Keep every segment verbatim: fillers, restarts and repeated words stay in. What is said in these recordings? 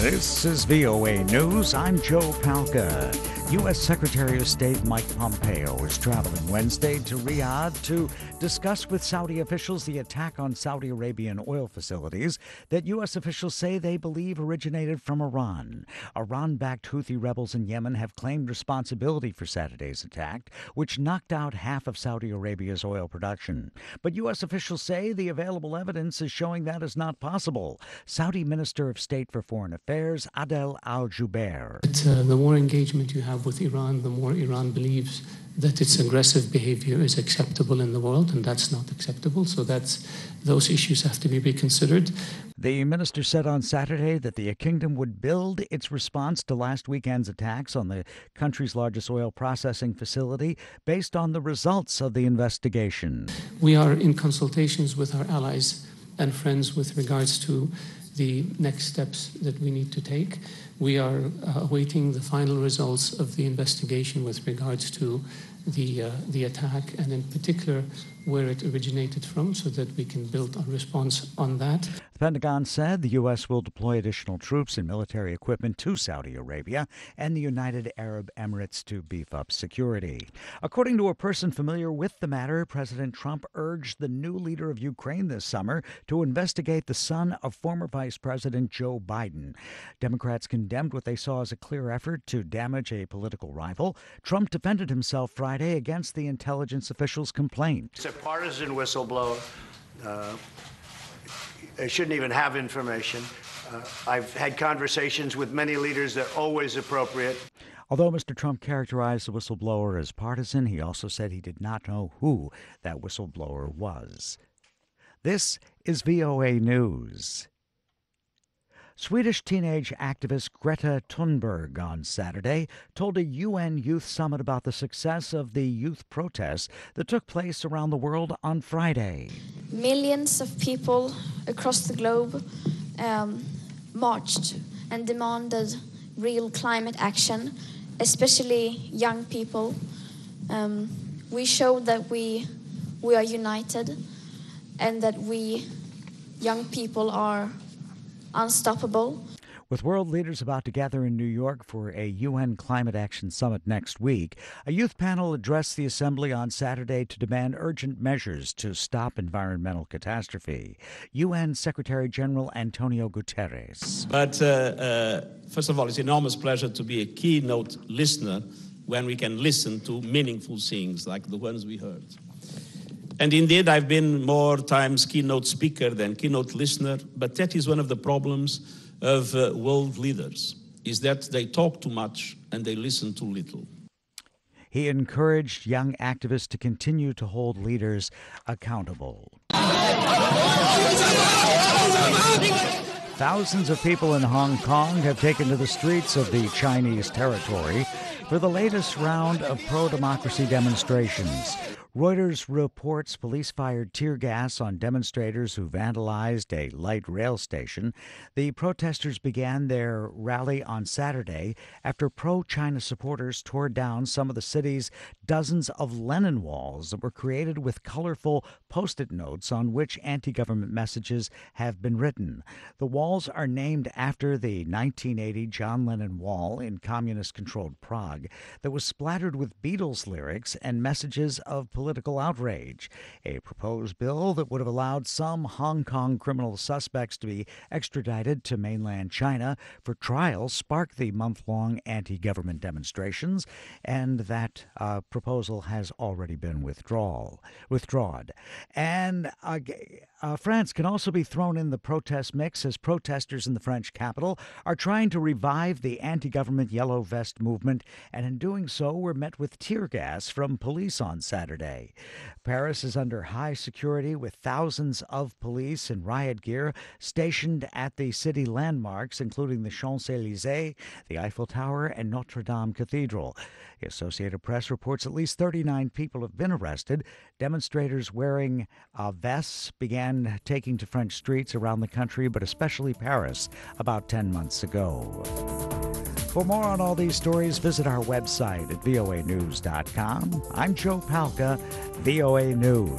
This is V O A News. I'm Joe Palca. U S. Secretary of State Mike Pompeo is traveling Wednesday to Riyadh to discuss with Saudi officials the attack on Saudi Arabian oil facilities that U S officials say they believe originated from Iran. Iran-backed Houthi rebels in Yemen have claimed responsibility for Saturday's attack, which knocked out half of Saudi Arabia's oil production. But U S officials say the available evidence is showing that is not possible. Saudi Minister of State for Foreign Affairs Adel Al-Jubeir. Uh, the more engagement you have with Iran, the more Iran believes that its aggressive behavior is acceptable in the world, and that's not acceptable. So that's those issues have to be reconsidered. The minister said on Saturday that the kingdom would build its response to last weekend's attacks on the country's largest oil processing facility based on the results of the investigation. We are in consultations with our allies and friends with regards to the next steps that we need to take. We are uh, awaiting the final results of the investigation with regards to the uh, the attack, and in particular where it originated from, so that we can build a response on that. The Pentagon said the U S will deploy additional troops and military equipment to Saudi Arabia and the United Arab Emirates to beef up security. According to a person familiar with the matter, President Trump urged the new leader of Ukraine this summer to investigate the son of former Vice President Joe Biden. Democrats condemned what they saw as a clear effort to damage a political rival. Trump defended himself Friday against the intelligence official's complaint. It's a partisan whistleblower. Uh, They shouldn't even have information. Uh, I've had conversations with many leaders that are always appropriate. Although Mister Trump characterized the whistleblower as partisan, he also said he did not know who that whistleblower was. This is V O A News. Swedish teenage activist Greta Thunberg on Saturday told a U N youth summit about the success of the youth protests that took place around the world on Friday. Millions of people across the globe um, marched and demanded real climate action, especially young people. Um, we showed that we we are united and that we, young people, are unstoppable. With world leaders about to gather in New York for a U N Climate Action Summit next week, a youth panel addressed the assembly on Saturday to demand urgent measures to stop environmental catastrophe. U N Secretary General Antonio Guterres. But uh, uh, first of all, it's an enormous pleasure to be a keynote listener when we can listen to meaningful things like the ones we heard. And indeed, I've been more times keynote speaker than keynote listener, but that is one of the problems of uh, world leaders, is that they talk too much and they listen too little. He encouraged young activists to continue to hold leaders accountable. Thousands of people in Hong Kong have taken to the streets of the Chinese territory for the latest round of pro-democracy demonstrations. Reuters reports police fired tear gas on demonstrators who vandalized a light rail station. The protesters began their rally on Saturday after pro-China supporters tore down some of the city's dozens of Lenin walls that were created with colorful Post-it notes on which anti-government messages have been written. The walls are named after the nineteen eighty John Lennon Wall in communist-controlled Prague that was splattered with Beatles lyrics and messages of political outrage. A proposed bill that would have allowed some Hong Kong criminal suspects to be extradited to mainland China for trial sparked the month-long anti-government demonstrations, and that uh, proposal has already been withdrawal, withdrawn. And uh, uh, France can also be thrown in the protest mix as protesters in the French capital are trying to revive the anti-government Yellow Vest movement, and in doing so were met with tear gas from police on Saturday. Paris is under high security with thousands of police in riot gear stationed at the city landmarks, including the Champs-Élysées, the Eiffel Tower, and Notre Dame Cathedral. The Associated Press reports at least thirty-nine people have been arrested. Demonstrators wearing uh, vests began taking to French streets around the country, but especially Paris, about ten months ago. For more on all these stories, visit our website at V O A news dot com. I'm Joe Palca, V O A News.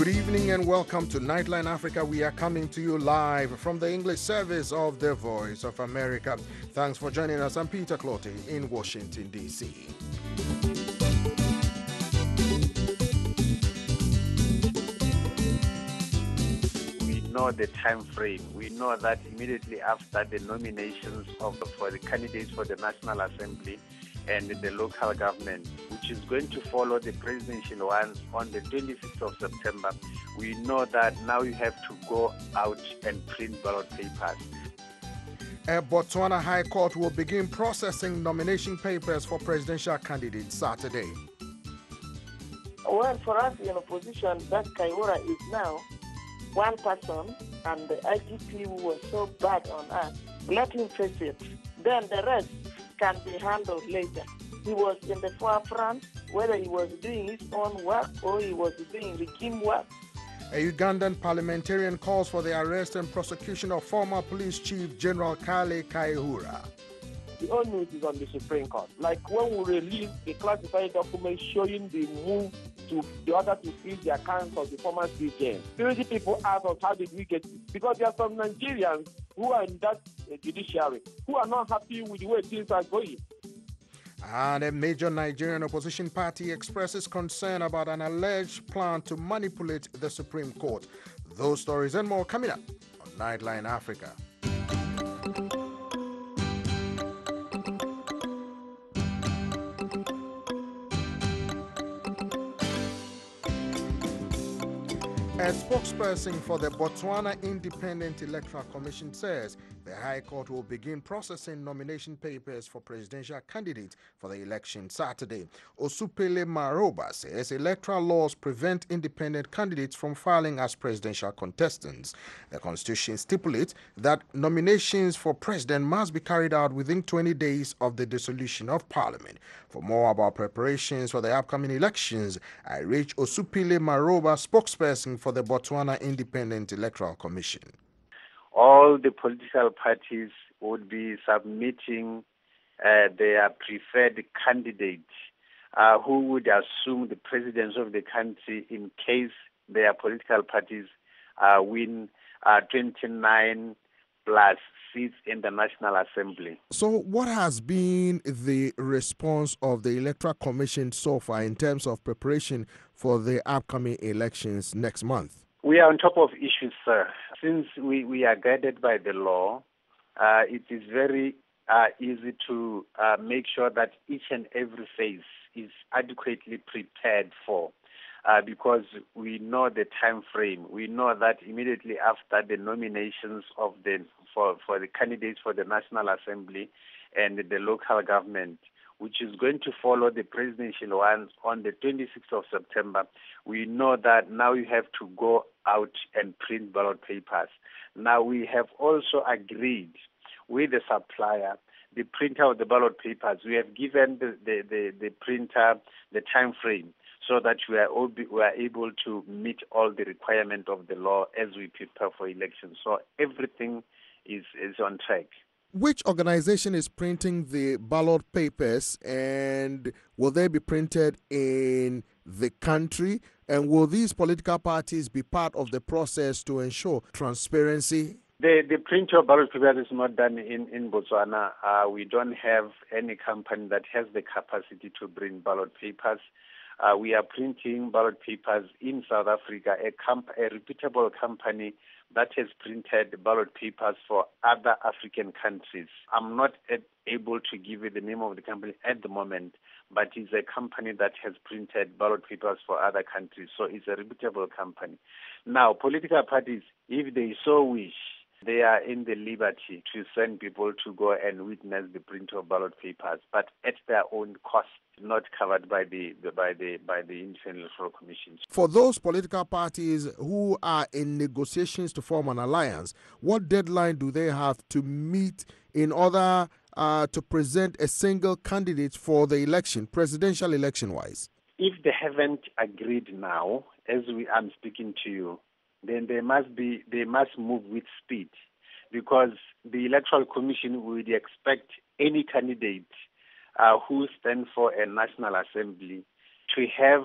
Good evening and welcome to Nightline Africa. We are coming to you live from the English service of the Voice of America. Thanks for joining us. I'm Peter Clotty in Washington, D C We know the time frame. We know that immediately after the nominations of for the candidates for the National Assembly and the local government, which is going to follow the presidential ones on the twenty-sixth of September, we know that now you have to go out and print ballot papers. A Botswana High Court will begin processing nomination papers for presidential candidates Saturday. Well, for us in opposition, that Kayihura is now one person, and the I G P who was so bad on us, let him face it. Then the rest can be handled later. He was in the forefront, whether he was doing his own work or he was doing regime work. A Ugandan parliamentarian calls for the arrest and prosecution of former police chief General Kale Kayihura. The onus is on the Supreme Court. Like when we released the classified document showing the move to the order to freeze the accounts of the former C J. Security people ask us, how did we get it? Because there are some Nigerians who are in that uh, judiciary who are not happy with the way things are going. And a major Nigerian opposition party expresses concern about an alleged plan to manipulate the Supreme Court. Those stories and more coming up on Nightline Africa. A spokesperson for the Botswana Independent Electoral Commission says the High Court will begin processing nomination papers for presidential candidates for the election Saturday. Osupele Maroba says electoral laws prevent independent candidates from filing as presidential contestants. The Constitution stipulates that nominations for president must be carried out within twenty days of the dissolution of Parliament. For more about preparations for the upcoming elections, I reached Osupele Maroba, spokesperson for the Botswana Independent Electoral Commission. All the political parties would be submitting uh, their preferred candidate uh, who would assume the presidency of the country in case their political parties uh, win uh, twenty-nine plus seats in the National Assembly. So what has been the response of the Electoral Commission so far in terms of preparation for the upcoming elections next month? We are on top of issues, sir. Since we, we are guided by the law, uh, it is very uh, easy to uh, make sure that each and every phase is adequately prepared for. Uh, because we know the time frame. We know that immediately after the nominations of the for, for the candidates for the National Assembly and the local government, which is going to follow the presidential ones on the twenty-sixth of September, we know that now you have to go out and print ballot papers. Now we have also agreed with the supplier, the printer of the ballot papers. We have given the, the, the, the printer the time frame, so that we are, all be, we are able to meet all the requirements of the law as we prepare for elections. So everything is, is on track. Which organization is printing the ballot papers, and will they be printed in the country? And will these political parties be part of the process to ensure transparency? The, the printing of ballot papers is not done in, in Botswana. Uh, we don't have any company that has the capacity to bring ballot papers. Uh, we are printing ballot papers in South Africa, a, comp- a reputable company that has printed ballot papers for other African countries. I'm not able to give you the name of the company at the moment, but it's a company that has printed ballot papers for other countries, so it's a reputable company. Now, political parties, if they so wish, they are in the liberty to send people to go and witness the print of ballot papers, but at their own cost, not covered by the, the by the by the Independent Electoral Commission. For those political parties who are in negotiations to form an alliance, what deadline do they have to meet in order uh, to present a single candidate for the election, presidential election-wise? If they haven't agreed now, as we I'm speaking to you, then they must be they must move with speed, because the Electoral Commission would expect any candidate uh, who stands for a National Assembly to have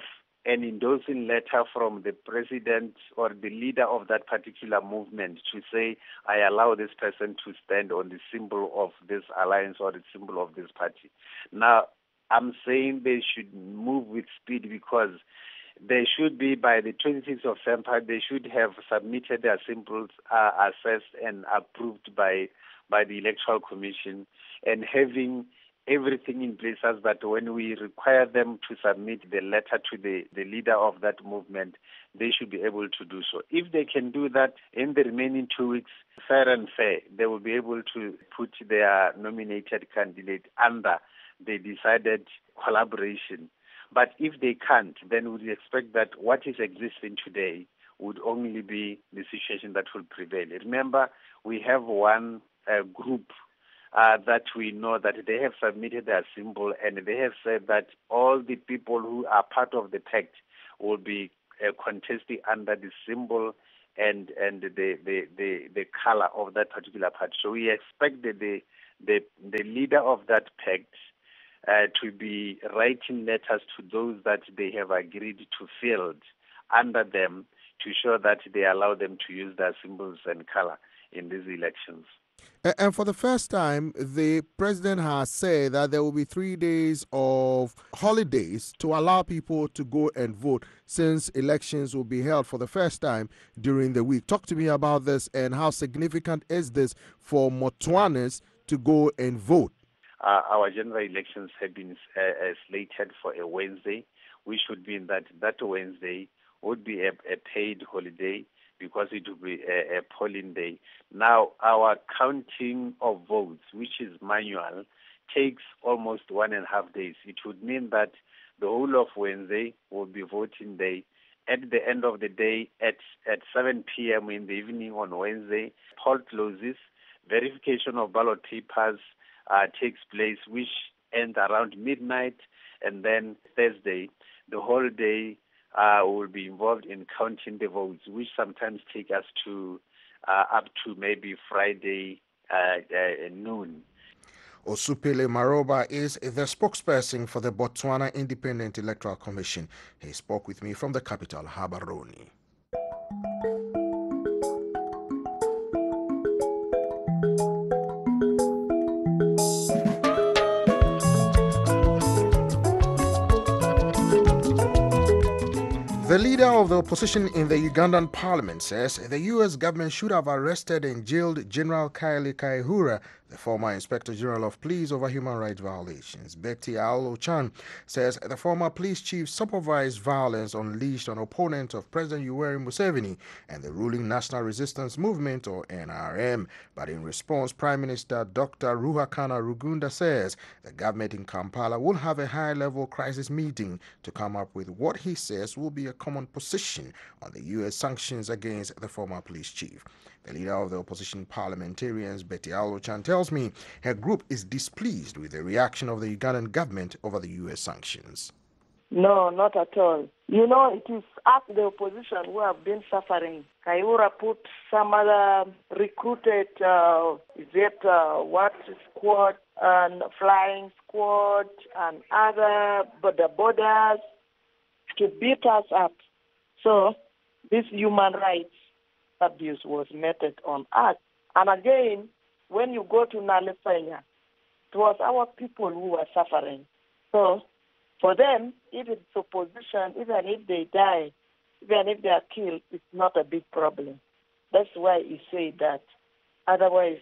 an endorsing letter from the president or the leader of that particular movement to say, I allow this person to stand on the symbol of this alliance or the symbol of this party. Now, I'm saying they should move with speed because they should be, by the twenty-sixth of September, they should have submitted their symbols, uh, assessed and approved by by the Electoral Commission, and having everything in place as that when we require them to submit the letter to the, the leader of that movement, they should be able to do so. If they can do that in the remaining two weeks, fair and fair, they will be able to put their nominated candidate under the decided collaboration. But if they can't, then we expect that what is existing today would only be the situation that will prevail. Remember, we have one uh, group uh, that we know that they have submitted their symbol, and they have said that all the people who are part of the pact will be uh, contesting under the symbol and and the, the, the, the color of that particular party. So we expect that the, the, the leader of that pact Uh, to be writing letters to those that they have agreed to field under them to show that they allow them to use their symbols and color in these elections. And for the first time, the president has said that there will be three days of holidays to allow people to go and vote, since elections will be held for the first time during the week. Talk to me about this, and how significant is this for Botswanans to go and vote? Uh, our general elections have been uh, uh, slated for a Wednesday. We should be in that that Wednesday would be a, a paid holiday because it will be a, a polling day. Now, our counting of votes, which is manual, takes almost one and a half days. It would mean that the whole of Wednesday will be voting day. At the end of the day, at, at seven p.m. in the evening on Wednesday, poll closes, verification of ballot papers Uh, takes place, which ends around midnight, and then Thursday, the whole day uh, will be involved in counting the votes, which sometimes take us to uh, up to maybe Friday uh, uh, noon. Osupele Maroba is the spokesperson for the Botswana Independent Electoral Commission. He spoke with me from the capital, Gaborone. The leader of the opposition in the Ugandan parliament says the U S government should have arrested and jailed General Kyle Kayihura, the former Inspector General of Police, over human rights violations. Betty Alo-Chan says the former police chief supervised violence unleashed on opponents of President Yoweri Museveni and the ruling National Resistance Movement, or N R M. But in response, Prime Minister Doctor Ruhakana Rugunda says the government in Kampala will have a high-level crisis meeting to come up with what he says will be a common position on the U S sanctions against the former police chief. The leader of the opposition parliamentarians, Betty Alo-Chan, tells me her group is displeased with the reaction of the Ugandan government over the U S sanctions. No, not at all. You know, it is us, the opposition, who have been suffering. Kayihura put some other recruited, uh, is it uh, what squad and flying squad and other but the borders to beat us up. So this human rights abuse was meted on us. And again, when you go to Nalefanya, it was our people who were suffering. So for them, if it's opposition, even if they die, even if they are killed, it's not a big problem. That's why he said that. Otherwise,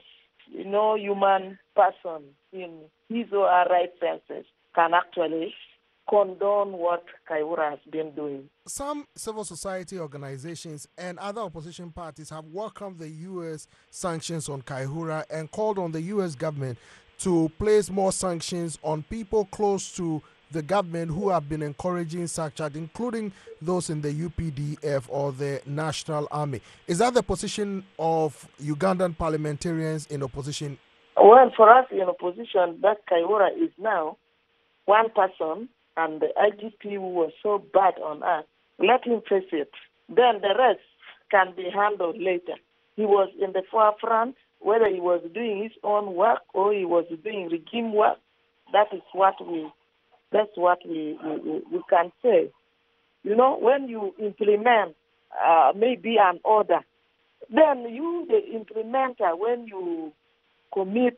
no human person in his or her right senses can actually condone what Kayihura has been doing. Some civil society organizations and other opposition parties have welcomed the U S sanctions on Kayihura and called on the U S government to place more sanctions on people close to the government who have been encouraging such acts, including those in the U P D F or the National Army. Is that the position of Ugandan parliamentarians in opposition? Well, for us in opposition, that Kayihura is now one person, and the I G P who was so bad on us, let him face it. Then the rest can be handled later. He was in the forefront, whether he was doing his own work or he was doing regime work. That is what we, that's what we, we, we can say. You know, when you implement uh, maybe an order, then you, the implementer, when you commit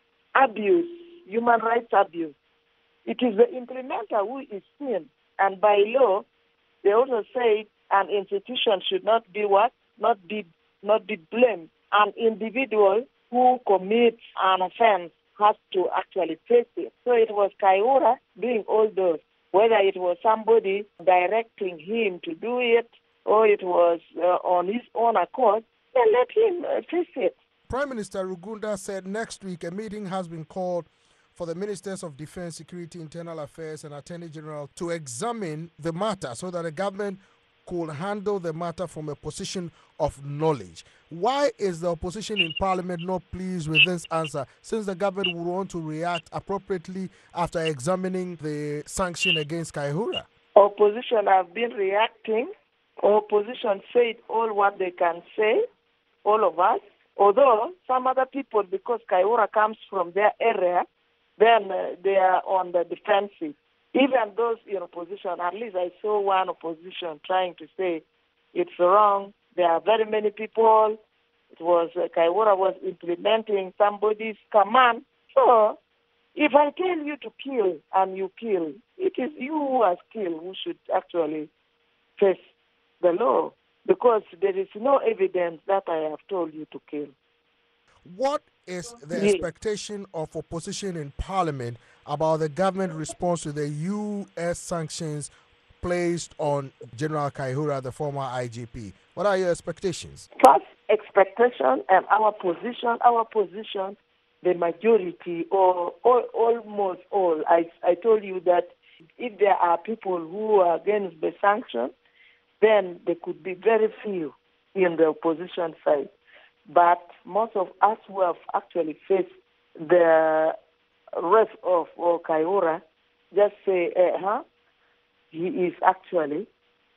abuse, human rights abuse, it is the implementer who is seen. And by law, they also say an institution should not be what? Not be, not be blamed. An individual who commits an offense has to actually face it. So it was Kaiura doing all those, whether it was somebody directing him to do it or it was uh, on his own accord, then let him uh, face it. Prime Minister Rugunda said next week a meeting has been called for the Ministers of Defense, Security, Internal Affairs and Attorney General to examine the matter so that the government could handle the matter from a position of knowledge. Why is the opposition in Parliament not pleased with this answer, since the government would want to react appropriately after examining the sanction against Kaiura? Opposition have been reacting. Opposition said all what they can say, all of us. Although some other people, because Kaiura comes from their area, then uh, they are on the defensive. Even those in opposition, at least I saw one opposition trying to say it's wrong. There are very many people. It was uh, Kaiura was implementing somebody's command. So if I tell you to kill and you kill, it is you who has killed who should actually face the law, because there is no evidence that I have told you to kill. What is the Yes. expectation of opposition in Parliament about the government response to the U S sanctions placed on General Kaiura, the former I G P? What are your expectations? First expectation and our position, our position, the majority or, or almost all. I, I told you that if there are people who are against the sanction, then there could be very few in the opposition side. But most of us who have actually faced the rest of or Kaiura just say, eh, huh? He is actually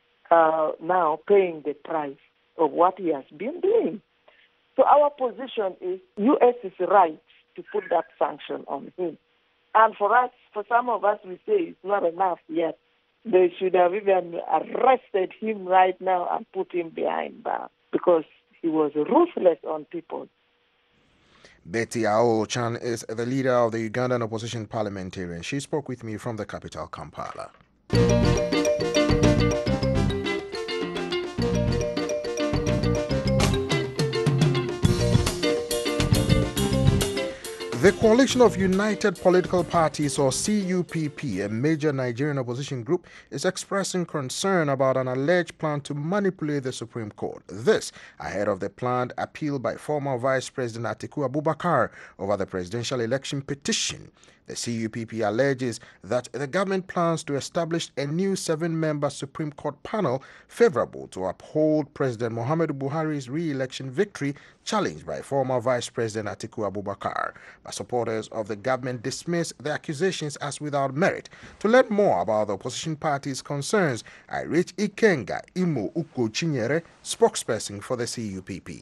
uh, now paying the price of what he has been doing. So our position is U S is right to put that sanction on him. And for us, for some of us, we say it's not enough yet. They should have even arrested him right now and put him behind bars, because he was ruthless on people. Betty Awo-Chan is the leader of the Ugandan opposition parliamentarian. She spoke with me from the capital, Kampala. The Coalition of United Political Parties, or C U P P, a major Nigerian opposition group, is expressing concern about an alleged plan to manipulate the Supreme Court. This ahead of the planned appeal by former Vice President Atiku Abubakar over the presidential election petition. The C U P P alleges that the government plans to establish a new seven-member Supreme Court panel favorable to uphold President Muhammadu Buhari's re-election victory challenged by former Vice President Atiku Abubakar. But supporters of the government dismiss the accusations as without merit. To learn more about the opposition party's concerns, I reached Ikenga Imo Uko Chinyere, spokesperson for the C U P P.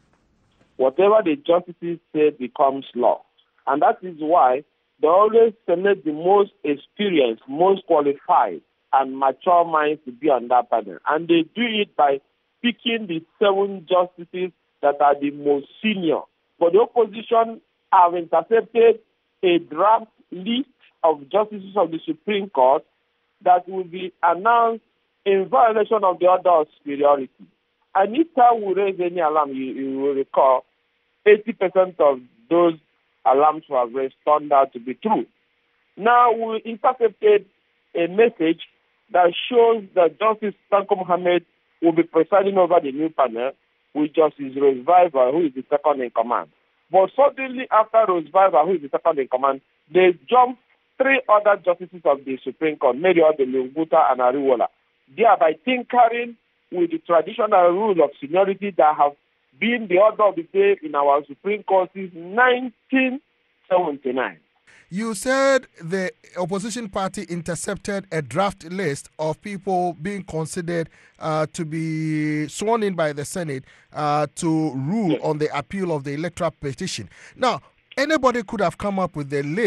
Whatever the justices say becomes law. And that is why they always select the most experienced, most qualified, and mature minds to be on that panel. And they do it by picking the seven justices that are the most senior. But the opposition have intercepted a draft list of justices of the Supreme Court that will be announced in violation of the order of superiority. And each time we raise any alarm, you, you will recall, eighty percent of those alarms were raised turned out to be true. Now we intercepted a message that shows that Justice Tanko Mohammed will be presiding over the new panel with Justice Rose Viver, who is the second in command. But suddenly after Rose Viver, who is the second in command, they jumped three other justices of the Supreme Court, Mary Odelunguta and Ariwola, thereby tinkering with the traditional rule of seniority that have been the order of the day in our Supreme Court since nineteen seventy-nine. You said the opposition party intercepted a draft list of people being considered uh, to be sworn in by the Senate uh, to rule yes. on the appeal of the electoral petition. Now, anybody could have come up with the list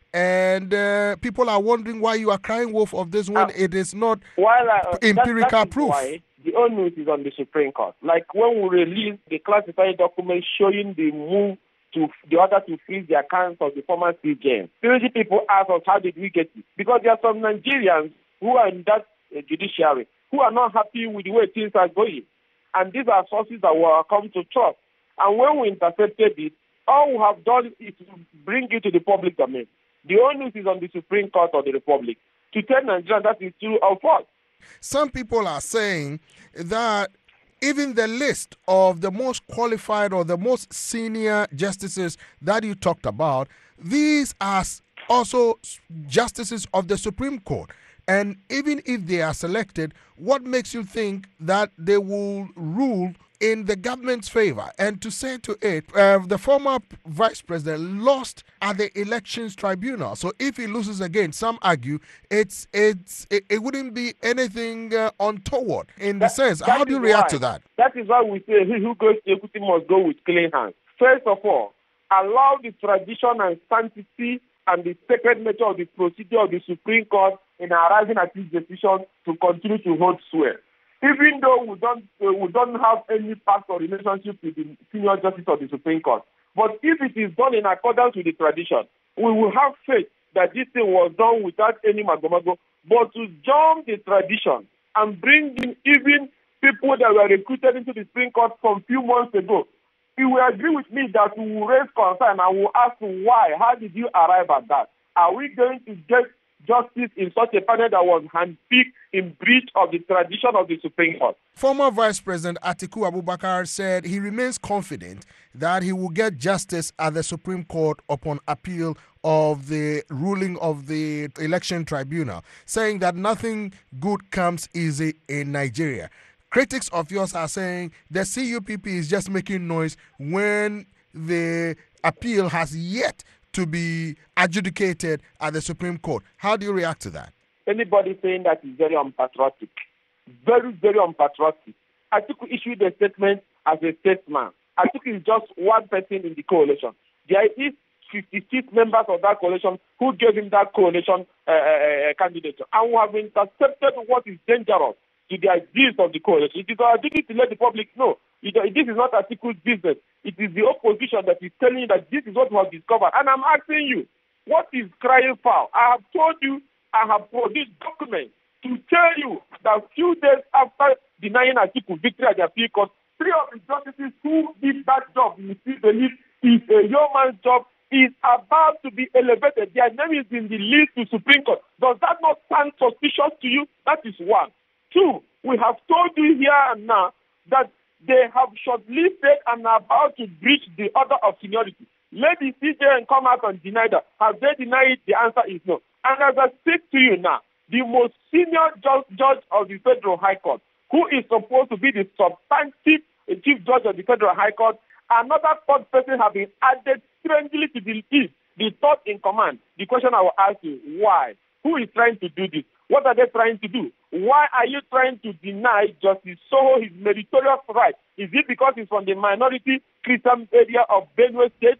and uh, people are wondering why you are crying wolf of this one. Uh, it is not while, uh, empirical that, that proof. Why the onus is on the Supreme Court. Like when we released the classified document showing the move to the order to freeze the accounts of the former C J N. Security people ask us, how did we get it? Because there are some Nigerians who are in that uh, judiciary who are not happy with the way things are going. And these are sources that we are come to trust. And when we intercepted it, all we have done is to bring it to the public domain. The onus is on the Supreme Court of the Republic to tell Nigerians that is true or false. Some people are saying that even the list of the most qualified or the most senior justices that you talked about, these are also justices of the Supreme Court. And even if they are selected, what makes you think that they will rule in the government's favor? And to say to it, uh, the former vice president lost at the elections tribunal. So if he loses again, some argue it's it's it, it wouldn't be anything uh, untoward in the that, sense. How do you react why, to that? That is why we say he who goes to equity must go with clean hands. First of all, allow the tradition and sanctity and the sacred nature of the procedure of the Supreme Court in arriving at this decision to continue to hold sway. Even though we don't uh, we don't have any past or relationship with the senior justice of the Supreme Court, but if it is done in accordance with the tradition, we will have faith that this thing was done without any magomago. But to jump the tradition and bring in even people that were recruited into the Supreme Court from a few months ago, you will agree with me that we will raise concern and will ask why. How did you arrive at that? Are we going to get justice in such a panel that was handpicked in breach of the tradition of the Supreme Court? Former Vice President Atiku Abubakar said he remains confident that he will get justice at the Supreme Court upon appeal of the ruling of the election tribunal, saying that nothing good comes easy in Nigeria. Critics of yours are saying the C U P P is just making noise when the appeal has yet to be adjudicated at the Supreme Court. How do you react to that? Anybody saying that is very unpatriotic. Very, very unpatriotic. Atiku issued a statement as a statesman. Atiku is just one person in the coalition. There is fifty-six members of that coalition who gave him that coalition uh, uh, candidature. And we have intercepted what is dangerous to the ideas of the coalition. It is our duty to let the public know. It, this is not Atiku's business. It is the opposition that is telling you that this is what we have discovered. And I'm asking you, what is crying foul? I have told you, I have produced documents to tell you that a few days after denying Atiku victory at the appeal court, three of the justices who did that job, you see, believe is a yeoman's job, is about to be elevated. Their name is in the list to Supreme Court. Does that not sound suspicious to you? That is one. Two, we have told you here and now that they have shortlisted and are about to breach the order of seniority. Let the C J N come out and deny that. Have they denied it? The answer is no. And as I speak to you now, the most senior judge, judge of the Federal High Court, who is supposed to be the substantive chief judge of the Federal High Court, another third person has been added strangely to the list, the third in command. The question I will ask you, why? Who is trying to do this? What are they trying to do? Why are you trying to deny Justice Soho his meritorious right? Is it because he's from the minority Christian area of Benue State?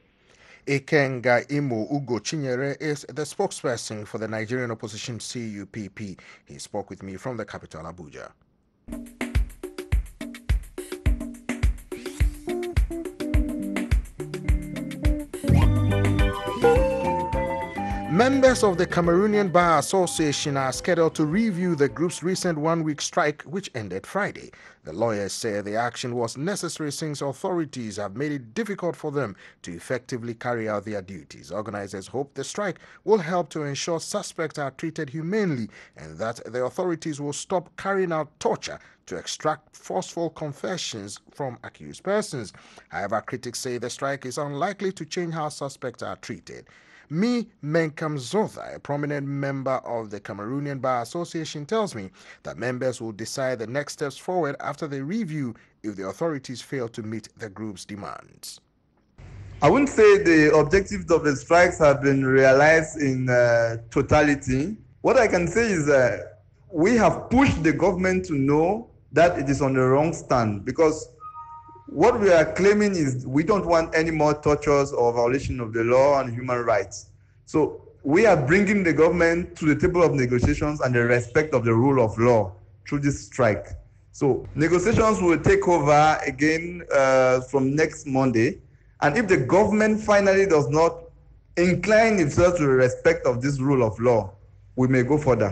Ikenga Imo Ugo Chinyere is the spokesperson for the Nigerian opposition C U P P. He spoke with me from the capital, Abuja. Members of the Cameroonian Bar Association are scheduled to review the group's recent one-week strike, which ended Friday. The lawyers say the action was necessary since authorities have made it difficult for them to effectively carry out their duties. Organizers hope the strike will help to ensure suspects are treated humanely and that the authorities will stop carrying out torture to extract forceful confessions from accused persons. However, critics say the strike is unlikely to change how suspects are treated. Mi Menkam Zotha, a prominent member of the Cameroonian Bar Association, tells me that members will decide the next steps forward after the review if the authorities fail to meet the group's demands. I wouldn't say the objectives of the strikes have been realized in uh, totality. What I can say is that we have pushed the government to know that it is on the wrong stand, because what we are claiming is we don't want any more tortures or violation of the law and human rights. So we are bringing the government to the table of negotiations and the respect of the rule of law through this strike. So negotiations will take over again uh, from next Monday. And if the government finally does not incline itself to the respect of this rule of law, we may go further.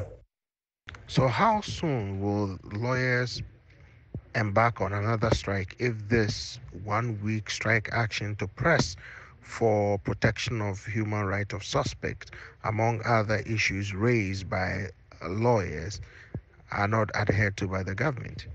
So how soon will lawyers embark on another strike if this one-week strike action to press for protection of human rights of suspects, among other issues raised by lawyers, are not adhered to by the government?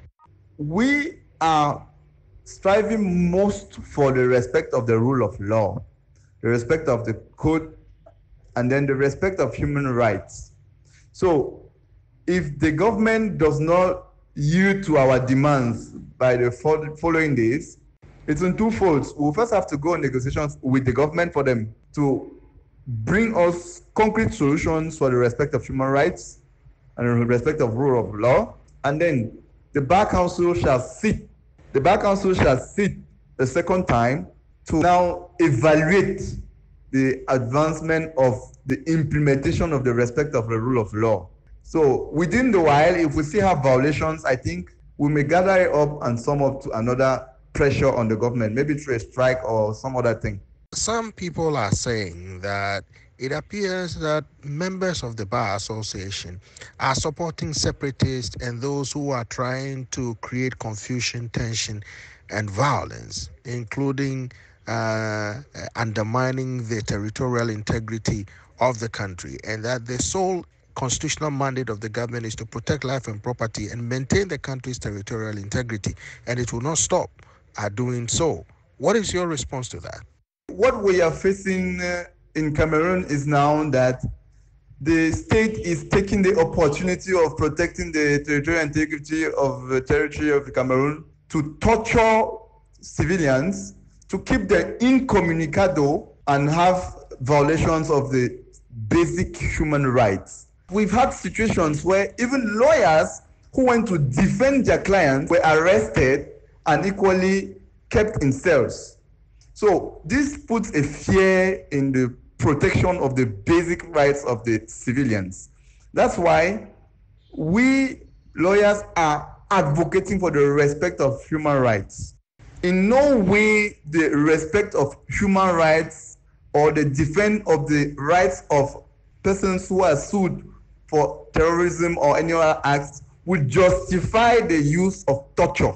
We are striving most for the respect of the rule of law, the respect of the code, and then the respect of human rights. So if the government does not yield to our demands by the following days, it's in two folds. We'll first have to go on negotiations with the government for them to bring us concrete solutions for the respect of human rights and the respect of rule of law. And then the Bar Council shall sit, the Bar Council shall sit a second time to now evaluate the advancement of the implementation of the respect of the rule of law. So within the while, if we still have violations, I think we may gather it up and sum up to another pressure on the government, maybe through a strike or some other thing. Some people are saying that it appears that members of the Bar Association are supporting separatists and those who are trying to create confusion, tension, and violence, including uh, undermining the territorial integrity of the country, and that the sole constitutional mandate of the government is to protect life and property and maintain the country's territorial integrity, and it will not stop at doing so. What is your response to that? What we are facing uh, in Cameroon is now that the state is taking the opportunity of protecting the territorial integrity of the territory of Cameroon to torture civilians, to keep them incommunicado and have violations of the basic human rights. We've had situations where even lawyers who went to defend their clients were arrested and equally kept in cells. So this puts a fear in the protection of the basic rights of the civilians. That's why we lawyers are advocating for the respect of human rights. In no way the respect of human rights or the defense of the rights of persons who are sued for terrorism or any other acts would justify the use of torture.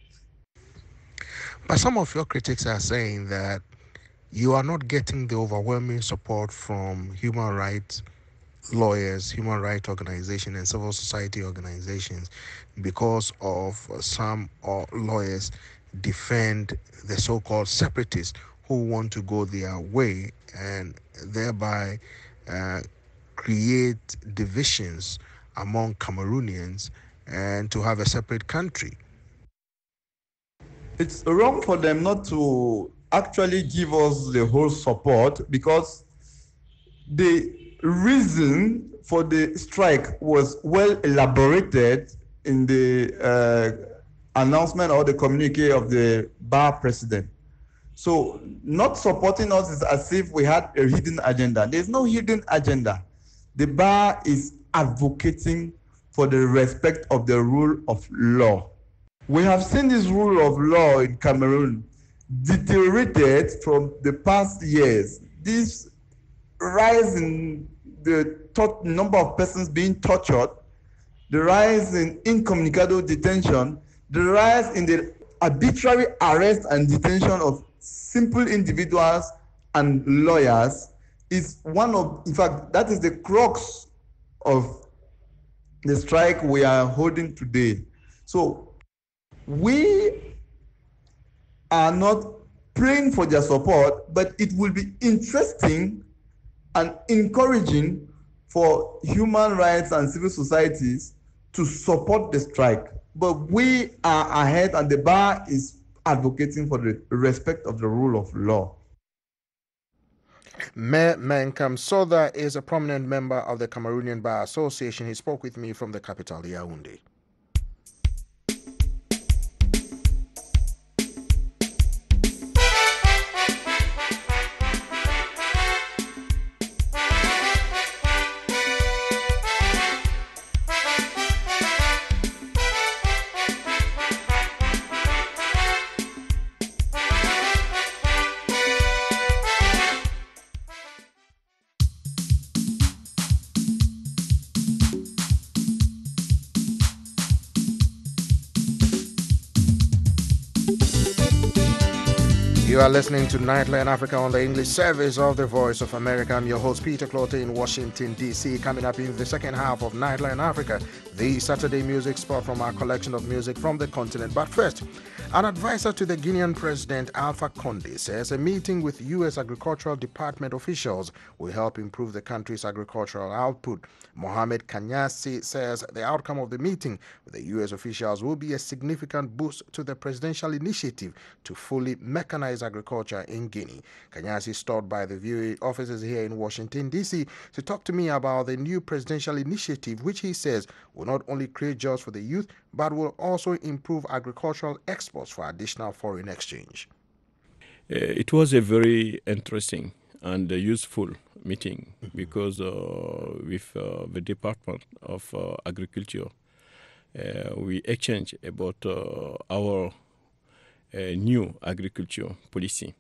But some of your critics are saying that you are not getting the overwhelming support from human rights lawyers, human rights organizations, and civil society organizations because of some uh, lawyers defend the so-called separatists who want to go their way and thereby uh, create divisions among Cameroonians and to have a separate country. It's wrong for them not to actually give us the whole support, because the reason for the strike was well elaborated in the uh, announcement or the communique of the Bar president. So not supporting us is as if we had a hidden agenda. There's no hidden agenda. The Bar is advocating for the respect of the rule of law. We have seen this rule of law in Cameroon deteriorated from the past years. This rise in the number of persons being tortured, the rise in incommunicado detention, the rise in the arbitrary arrest and detention of simple individuals and lawyers is one of, in fact, that is the crux of the strike we are holding today. So we are not praying for their support, but it will be interesting and encouraging for human rights and civil societies to support the strike. But we are ahead, and the Bar is advocating for the respect of the rule of law. Mayor Menkam Soda is a prominent member of the Cameroonian Bar Association. He spoke with me from the capital, Yaoundé. You are listening to Nightline Africa on the English service of the Voice of America. I'm your host, Peter Clote in Washington, D C. Coming up in the second half of Nightline Africa, the Saturday music spot from our collection of music from the continent. But first, an advisor to the Guinean president, Alpha Condé, says a meeting with U S Agricultural Department officials will help improve the country's agricultural output. Mohamed Kanyasi says the outcome of the meeting with the U S officials will be a significant boost to the presidential initiative to fully mechanize agriculture in Guinea. Kanyasi stopped by the V O A offices here in Washington, D C to talk to me about the new presidential initiative, which he says will not only create jobs for the youth, but will also improve agricultural exports for additional foreign exchange. Uh, it was a very interesting and uh, useful meeting mm-hmm. because uh, with uh, the Department of uh, Agriculture, uh, we exchanged about uh, our uh, new agriculture policy.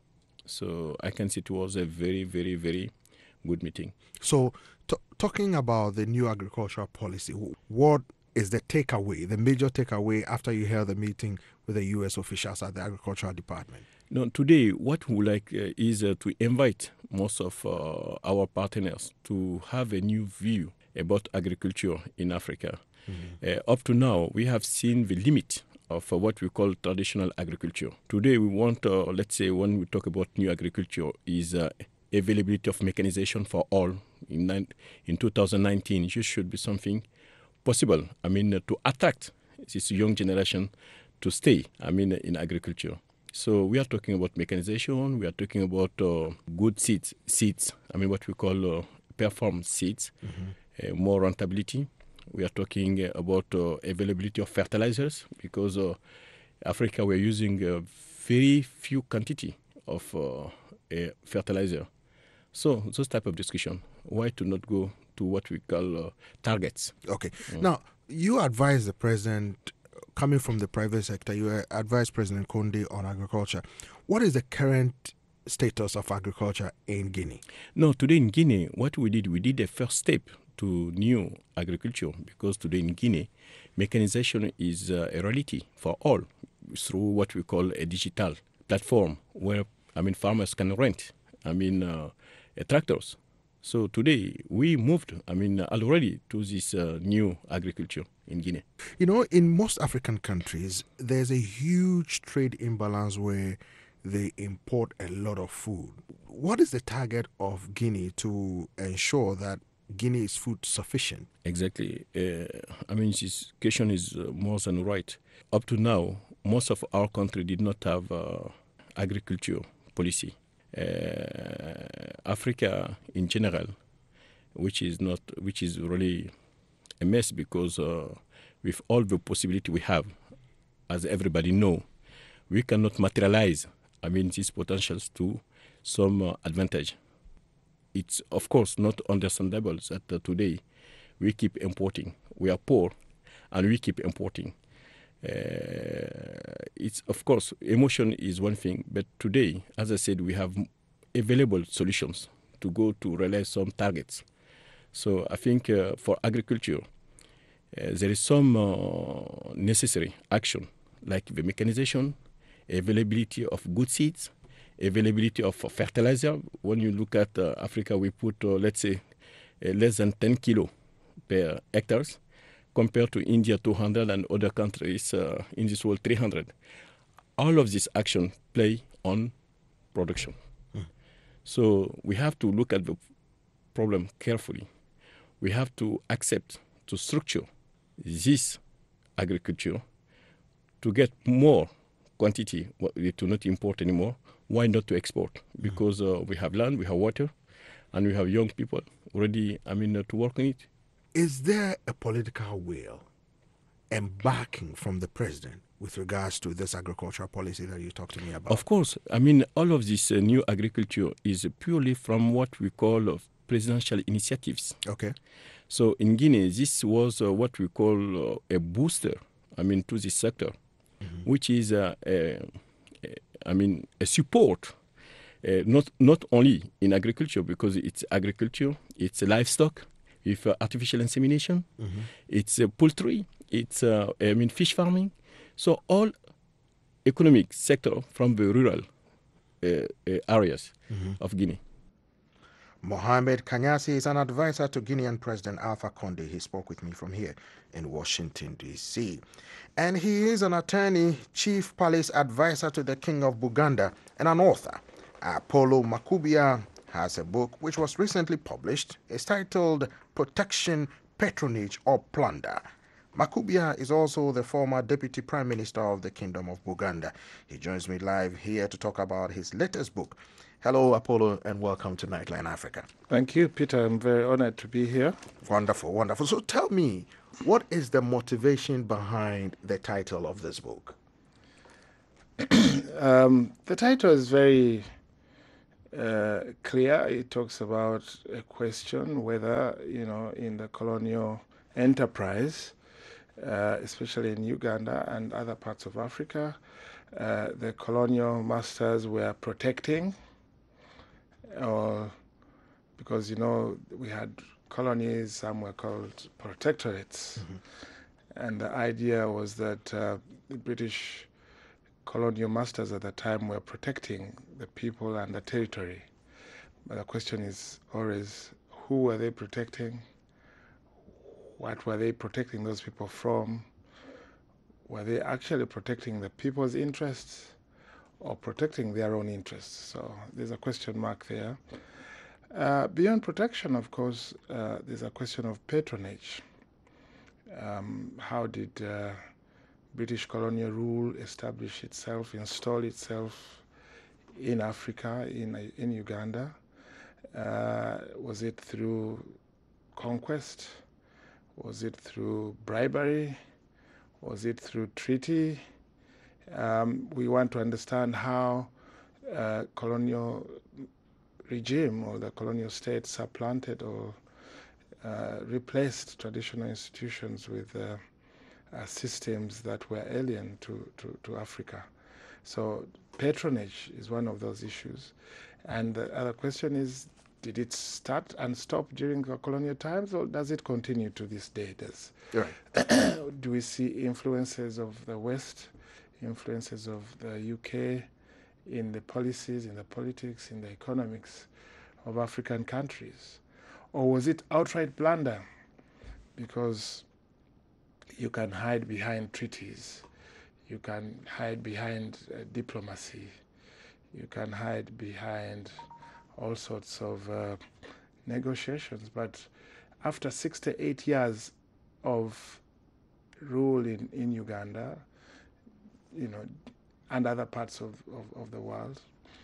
So I can say it was a very, very, very good meeting. So t- talking about the new agricultural policy, what is the takeaway, the major takeaway after you held the meeting with the U S officials at the Agricultural Department? No, today what we would like uh, is uh, to invite most of uh, our partners to have a new view about agriculture in Africa. Mm-hmm. Uh, up to now, we have seen the limit of uh, what we call traditional agriculture. Today we want, uh, let's say when we talk about new agriculture, is uh, availability of mechanization for all. In, ni- in two thousand nineteen, it should be something possible, I mean, uh, to attract this young generation to stay, I mean, uh, in agriculture. So we are talking about mechanization, we are talking about uh, good seeds, seeds, I mean, what we call uh, perform seeds, mm-hmm. uh, more rentability. We are talking uh, about uh, availability of fertilizers, because uh, Africa, we're using a very few quantity of uh, uh, fertilizer. So those type of discussion, why to not go to what we call uh, targets? Okay. Mm. Now, you advise the president, coming from the private sector, you advise President Condé on agriculture. What is the current status of agriculture in Guinea? No, today in Guinea, what we did, we did the first step to new agriculture, because today in Guinea, mechanization is uh, a reality for all through what we call a digital platform where, I mean, farmers can rent, I mean, uh, uh, tractors. So today we moved, I mean, already to this uh, new agriculture in Guinea. You know, in most African countries, there's a huge trade imbalance where they import a lot of food. What is the target of Guinea to ensure that Guinea is food sufficient? Exactly. Uh, I mean, this question is uh, more than right. Up to now, most of our country did not have uh, agriculture policy. Uh, Africa in general, which is not, which is really a mess, because uh, with all the possibility we have, as everybody know, we cannot materialize, I mean, these potentials to some uh, advantage. It's of course not understandable that uh, today we keep importing. We are poor, and we keep importing. Uh, it's of course, emotion is one thing, but today, as I said, we have available solutions to go to realize some targets. So I think uh, for agriculture, uh, there is some uh, necessary action, like the mechanization, availability of good seeds, availability of fertilizer. When you look at uh, Africa, we put, uh, let's say, uh, less than ten kilo per hectares, compared to India two hundred and other countries uh, in this world three hundred. All of this action play on production. Mm. So we have to look at the problem carefully. We have to accept to structure this agriculture to get more quantity, to not import anymore. Why not to export? Because uh, we have land, we have water, and we have young people already, I mean, uh, to work on it. Is there a political will embarking from the president with regards to this agricultural policy that you talked to me about? Of course. I mean, all of this uh, new agriculture is purely from what we call uh, presidential initiatives. Okay. So in Guinea, this was uh, what we call uh, a booster, I mean, to this sector, mm-hmm. which is, uh, a, a, I mean, a support, uh, not not only in agriculture, because it's agriculture, it's livestock, with uh, artificial insemination, mm-hmm. it's uh, poultry, it's uh, I mean fish farming. So all economic sector from the rural uh, uh, areas mm-hmm. of Guinea. Mohamed Kanyasi is an advisor to Guinean President Alpha Conde. He spoke with me from here in Washington, D C And he is an attorney, chief police advisor to the King of Buganda, and an author. Apollo Makubia has a book which was recently published. It's titled Protection, Patronage, or Plunder. Makubia is also the former Deputy Prime Minister of the Kingdom of Buganda. He joins me live here to talk about his latest book. Hello, Apollo, and welcome to Nightline Africa. Thank you, Peter. I'm very honored to be here. Wonderful, wonderful. So tell me, what is the motivation behind the title of this book? um, the title is very uh, clear. It talks about a question whether, you know, in the colonial enterprise, uh, especially in Uganda and other parts of Africa, uh, the colonial masters were protecting, or because, you know, we had colonies, some were called protectorates. Mm-hmm. And the idea was that uh, the British colonial masters at the time were protecting the people and the territory. But the question is always, who were they protecting? What were they protecting those people from? Were they actually protecting the people's interests or protecting their own interests? So there's a question mark there. Uh, beyond protection, of course, uh, there's a question of patronage. Um, how did uh, British colonial rule establish itself, install itself in Africa, in, in Uganda? Uh, was it through conquest? Was it through bribery? Was it through treaty? Um, we want to understand how uh, colonial regime or the colonial state supplanted or uh, replaced traditional institutions with uh, uh, systems that were alien to, to, to Africa. So patronage is one of those issues. And the other question is, did it start and stop during the colonial times, or does it continue to this day? Does, right. Do we see influences of the West, influences of the U K in the policies, in the politics, in the economics of African countries? Or was it outright blunder? Because you can hide behind treaties, you can hide behind uh, diplomacy, you can hide behind all sorts of uh, negotiations. But after sixty-eight years of rule in, in Uganda, you know, and other parts of, of, of the world,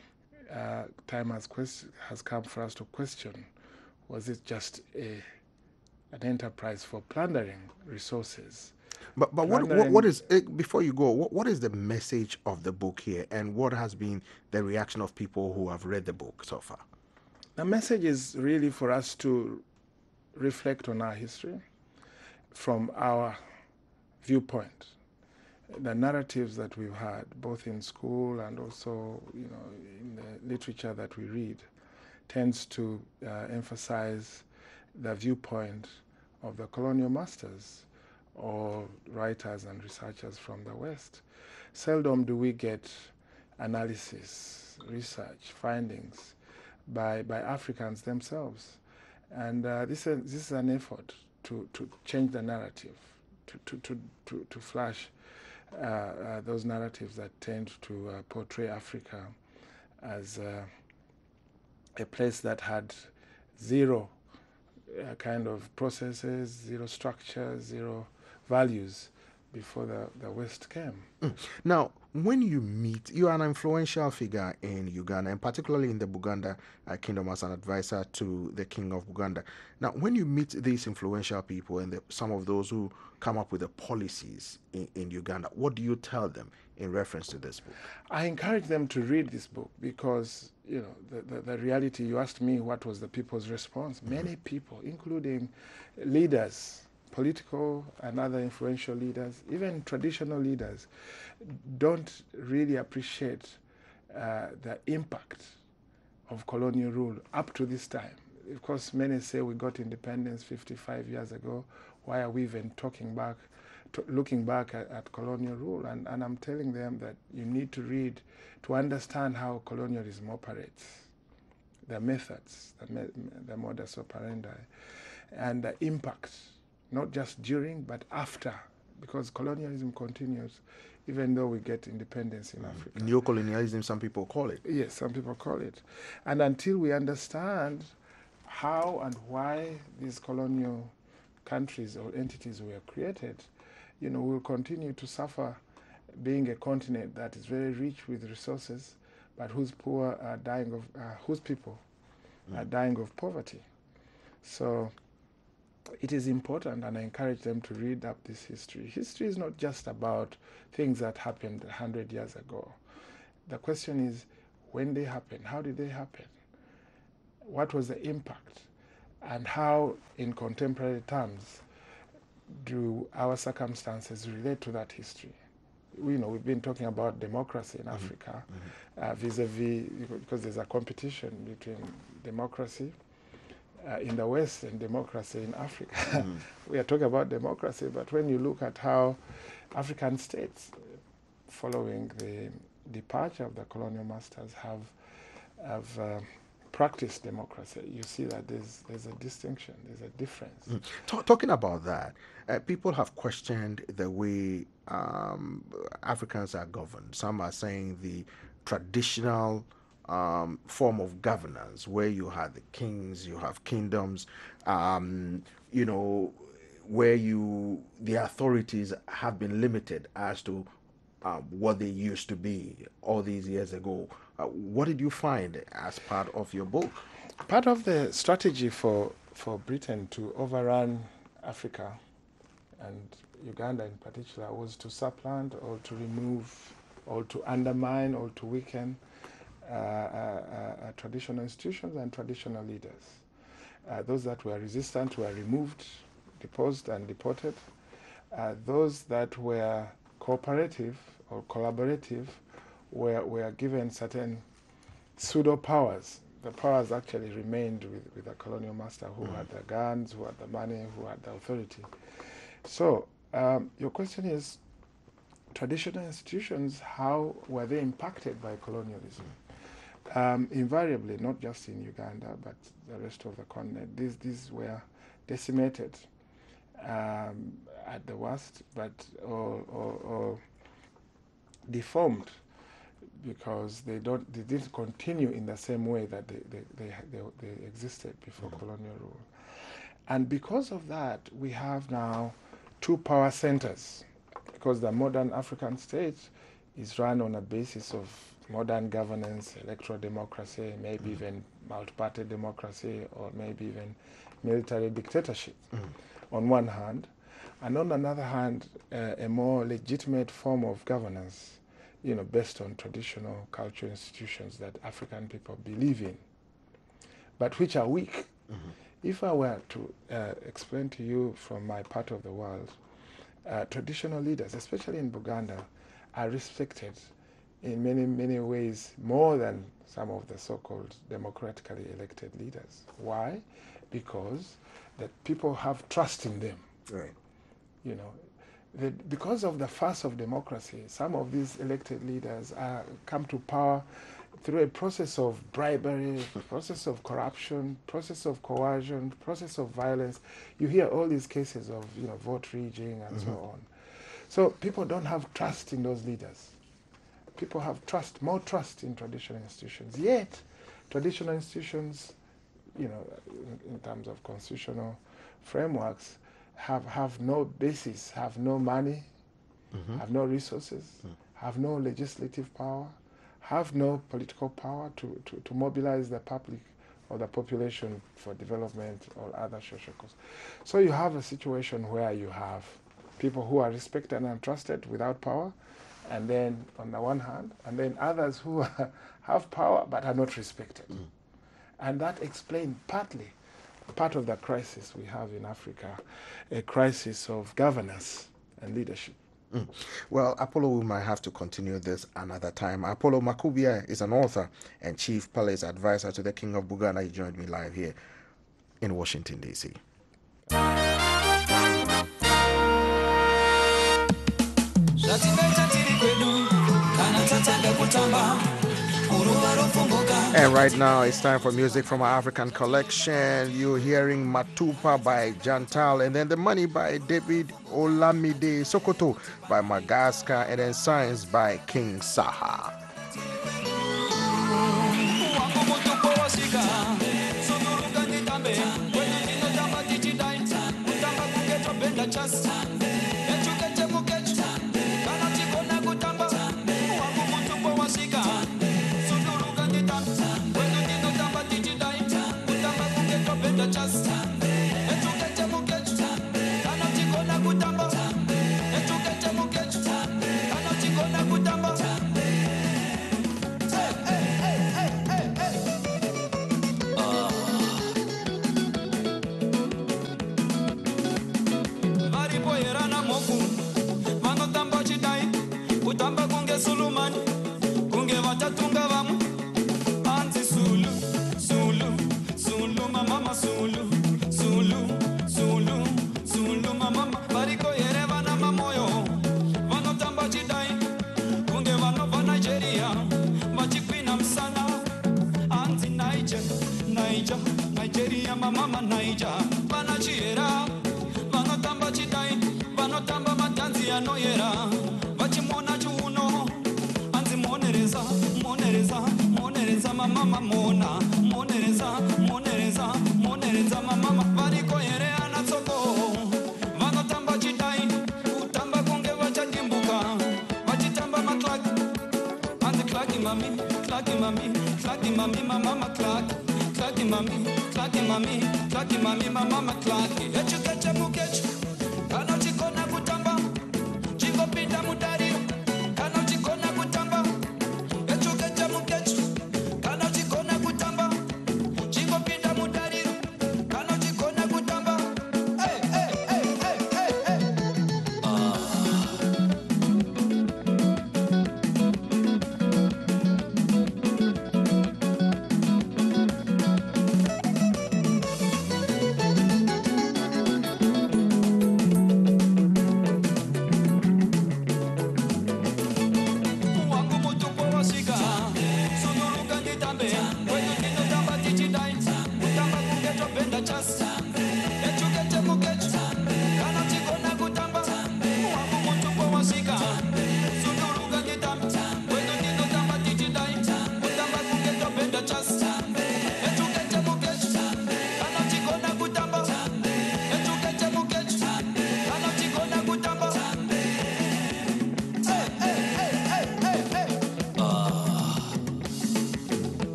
uh, time has, quest- has come for us to question, was it just a, an enterprise for plundering resources? But but what, what what is, before you go, what, what is the message of the book here, and what has been the reaction of people who have read the book so far? The message is really for us to reflect on our history from our viewpoint. The narratives that we've had, both in school and also, you know, in the literature that we read, tends to uh, emphasize the viewpoint of the colonial masters or writers and researchers from the West. Seldom do we get analysis, research, findings by by Africans themselves. And uh, this, is, this is an effort to, to change the narrative, to, to, to, to, to flash uh, uh, those narratives that tend to uh, portray Africa as uh, a place that had zero uh, kind of processes, zero structure, zero values before the, the West came. Mm. Now, when you meet, you are an influential figure in Uganda, and particularly in the Buganda uh, Kingdom as an advisor to the King of Buganda. Now, when you meet these influential people and the, some of those who come up with the policies in, in Uganda, what do you tell them in reference to this book? I encourage them to read this book because, you know, the, the, the reality, you asked me what was the people's response. Mm-hmm. Many people, including leaders, political and other influential leaders, even traditional leaders, don't really appreciate uh, the impact of colonial rule up to this time. Of course, many say we got independence fifty-five years ago. Why are we even talking back to looking back at, at colonial rule, and, and I'm telling them that you need to read to understand how colonialism operates, the methods, the, me the modus operandi, and the impact, not just during, but after, because colonialism continues even though we get independence in mm. Africa. Neo-colonialism, some people call it. Yes, some people call it. And until we understand how and why these colonial countries or entities were created, you know, we'll continue to suffer being a continent that is very rich with resources, but whose poor are dying of, uh, whose people mm. are dying of poverty. So it is important, and I encourage them to read up this history. History is not just about things that happened a hundred years ago. The question is, when they happened, how did they happen? What was the impact? And how, in contemporary terms, do our circumstances relate to that history? We, you know, we've been talking about democracy in mm-hmm. Africa, mm-hmm. uh, vis-a-vis, because there's a competition between democracy Uh, in the West and democracy in Africa. Mm. We are talking about democracy, but when you look at how African states, following the departure of the colonial masters, have, have uh, practiced democracy, you see that there's, there's a distinction, there's a difference. Mm. T talking about that, uh, people have questioned the way um, Africans are governed. Some are saying the traditional Um, form of governance, where you have the kings, you have kingdoms, um, you know, where you the authorities have been limited as to um, what they used to be all these years ago. Uh, what did you find as part of your book? Part of the strategy for for Britain to overrun Africa and Uganda in particular was to supplant or to remove or to undermine or to weaken Uh, uh, uh, traditional institutions and traditional leaders. Uh, those that were resistant were removed, deposed and deported. Uh, those that were cooperative or collaborative were, were given certain pseudo powers. The powers actually remained with, with the colonial master, who mm. had the guns, who had the money, who had the authority. So um, your question is, traditional institutions, how were they impacted by colonialism? Mm. Um, invariably, not just in Uganda, but the rest of the continent, these, these were decimated um, at the worst, but or, or, or deformed, because they don't, they didn't continue in the same way that they, they, they, they, they existed before mm-hmm. colonial rule. And because of that, we have now two power centers, because the modern African state is run on a basis of modern governance, electoral democracy, maybe mm. even multi-party democracy, or maybe even military dictatorship mm. on one hand, and on another hand, uh, a more legitimate form of governance, you know, based on traditional cultural institutions that African people believe in, but which are weak. Mm-hmm. If I were to uh, explain to you from my part of the world, uh, traditional leaders, especially in Buganda, are respected in many, many ways more than some of the so-called democratically elected leaders. Why? Because the people have trust in them. Right. You know, the, because of the fuss of democracy, some of these elected leaders are, come to power through a process of bribery, process of corruption, process of coercion, process of violence. You hear all these cases of, you know, vote rigging and mm-hmm. so on. So people don't have trust in those leaders. People have trust, more trust in traditional institutions. Yet, traditional institutions, you know, in, in terms of constitutional frameworks, have, have no basis, have no money, mm-hmm. have no resources, mm. have no legislative power, have no political power to, to, to mobilize the public or the population for development or other social causes. So you have a situation where you have people who are respected and trusted without power, and then on the one hand, and then others who have power but are not respected. Mm. And that explains partly part of the crisis we have in Africa, a crisis of governance and leadership. Mm. Well, Apollo, we might have to continue this another time. Apollo Makubia is an author and chief palace advisor to the King of Buganda. He joined me live here in Washington, D C And right now it's time for music from our African collection. You're hearing Matupa by Jantal, and then The Money by David Olamide, Sokoto by Madagascar, and then Science by King Saha.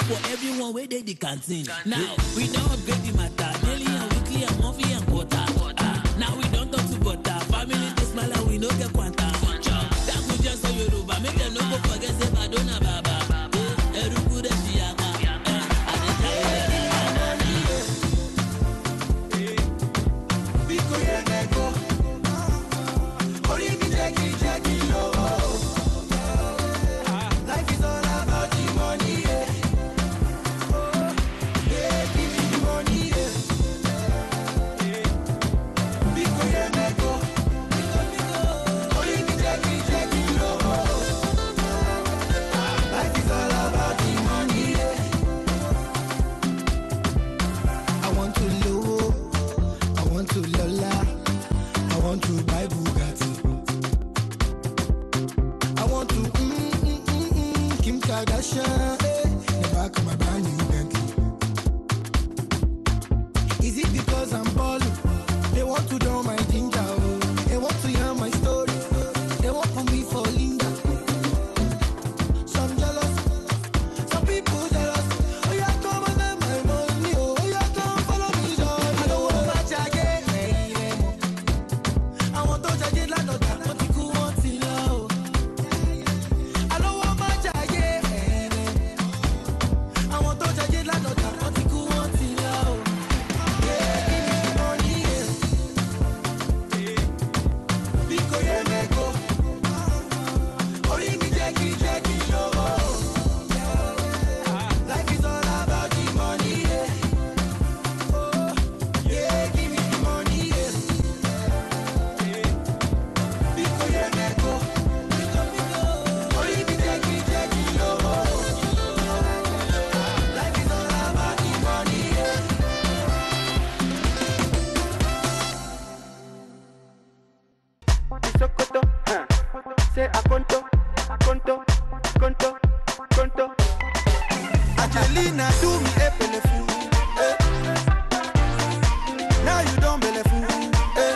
for everyone where they the canteen. Now we don't upgrade the matter. Daily and weekly and monthly and quarter. Uh, now we don't talk to butter. Family to smile and we no get quanta. That we just so Yoruba. Make them no go forget say Madonna Baba. Eruku de Shiaka. Biko Yeneko. Ori mi Jackie Jackie Lo. Life is all about the money. Yeah, yeah, give me the money. Yeah. Biko Yeneko. Ori mi Jackie Jackie Lo. Life is all about the money. Yeah. I want to low, I want to lola, I want to buy Bugatti. I want to mm, mm, mm, mm, Kim Kardashian, eh, in the back of my brand new Bentley. Is it because I'm balling? They want to know my ginger, oh. They want to hear my story. They want for me for Linda. Some jealous, some people jealous. Oh yeah, come and get my money, oh. Oh yeah, come follow me, Johnny. I don't want my jacket, I want to jacket like no that, but you could want to know. I don't want my jacket, I want to jacket like no that, but you could want to know. Yeah, give me the money, yeah. Biko Yeneko. Ori mi Jackie Jackie Lo. Life is all about the money. Yeah, yeah, give me the money. Yeah. Biko Yeneko. Ori mi Jackie Jackie Lo. Life is all about the money. Yeah. Sokoto, huh? Say Akonto, Akonto, Konto, Konto. Angelina do me a pelefou, eh. Now you don't belefou, eh.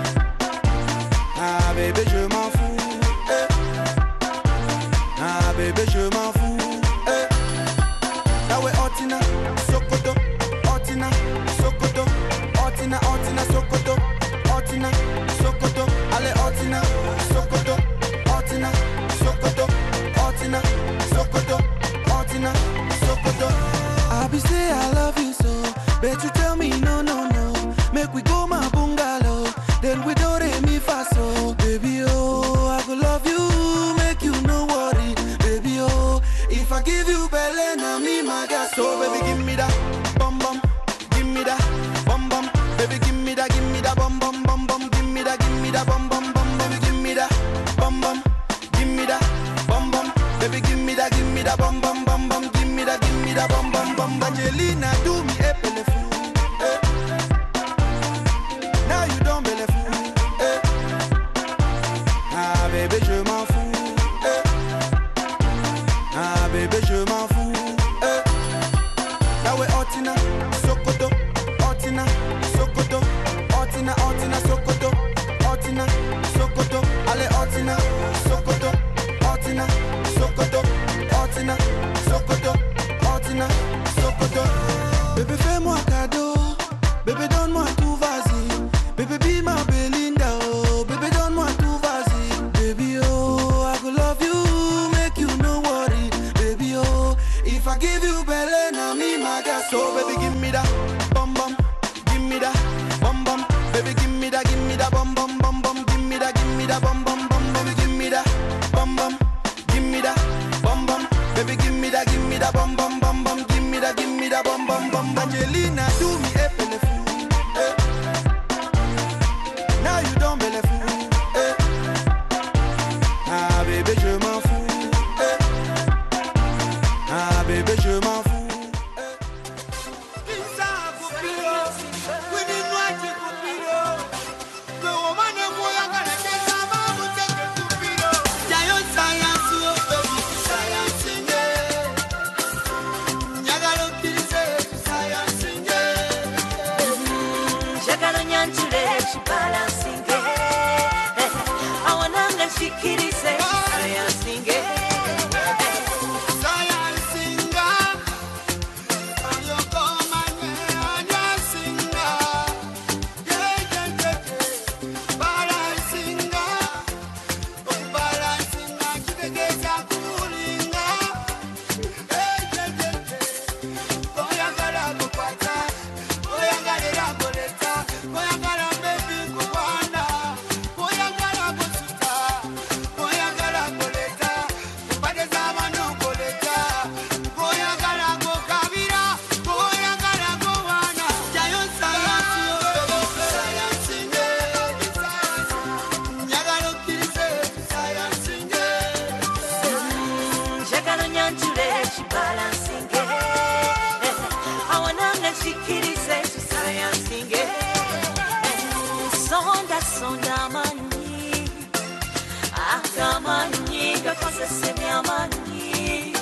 Ah bébé je m'en fous, eh. Ah bébé je m'en fous, eh. Now we Otina, Sokoto, Otina, Sokoto, Otina, Otina, Sokoto, Otina, Sokoto, allez Otina, Sokoto, Otina, Sokoto, Otina, Sokoto, Otina, Sokoto. I be say I love you so, bet you tell me no, no, no. Make we go my bungalow, then we do re mi fa so. Baby oh, I go love you, make you no worry. Baby oh, if I give you belly, now me my gas. So baby give me that, bum bum, give me that, bum bum. Baby give me that, give me that, bum bum bum bum. Give me that, give me that, bum bum bum. Baby give me that, bum bum, give me that, bum bum. Baby give me that, give me that, bum bum bum bum. Give me that, give me that, bum bum bum. Angelina do me a pelefou, eh. Now you don't belefou, eh. Ah bébé je m'en fous, eh. Ah bébé je m'en fous, eh. Now we Otina, Sokoto, Otina, Sokoto, Otina, Otina, Sokoto, Otina, Sokoto, allez Otina, Sokoto, Otina, Sokoto, Otina, Sokoto, Otina, Sokoto. Bébé fais-moi cadeau, bébé donne-moi tout vas-y, bébé be my Belinda, oh, bébé donne-moi tout vas-y, baby oh, I go love you, make you no worry, baby oh, if I give you belly, now me my gas, so baby give me that, bum bum, give me that, bum bum, baby give me that, give me that, bum bum bum bum, give me that, give me that, bum bum bum, baby give me that, bum bum, give me that, bum bum, baby give me that, give me that, bum bum bum bum, give me that, give me that, bum bum bum. Angelina do me a pelefou, eh. Now you don't belefou, eh. Ah bébé je m'en fous, eh. Ah bébé je m'en fous. Science, tusikirize tusayansinge sonda sonda amanyi akamanyi gakozesebya amanyi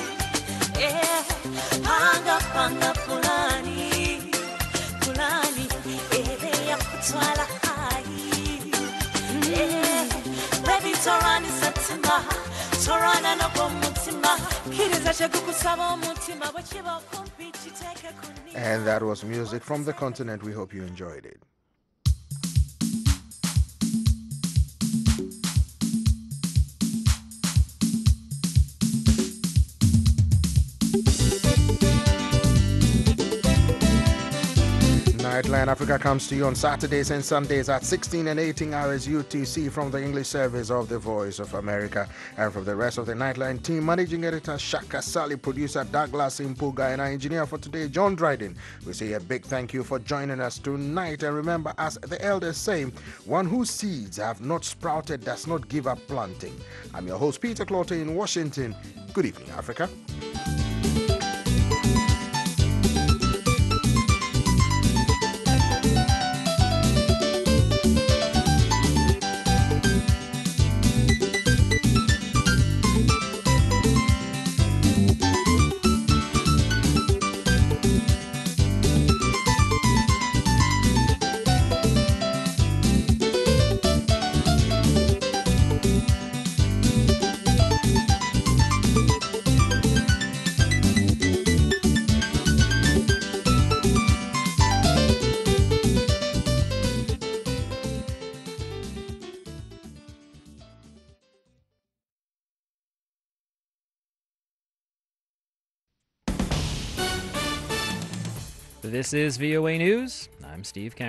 panga panga pulani pulani ebe yakutwala hayi baby torani satima torana no mutima kiriza chekukusaba mutima bachiba kumpi chiteke kuni. And that was music from the continent. We hope you enjoyed it. Nightline Africa comes to you on Saturdays and Sundays at sixteen and eighteen hours U T C from the English service of the Voice of America. And from the rest of the Nightline team, managing editor Shaka Sally, producer Douglas Impuga, and our engineer for today, John Dryden. We say a big thank you for joining us tonight. And remember, as the elders say, one whose seeds have not sprouted does not give up planting. I'm your host, Peter Clotter in Washington. Good evening, Africa. This is V O A News. I'm Steve Cameron.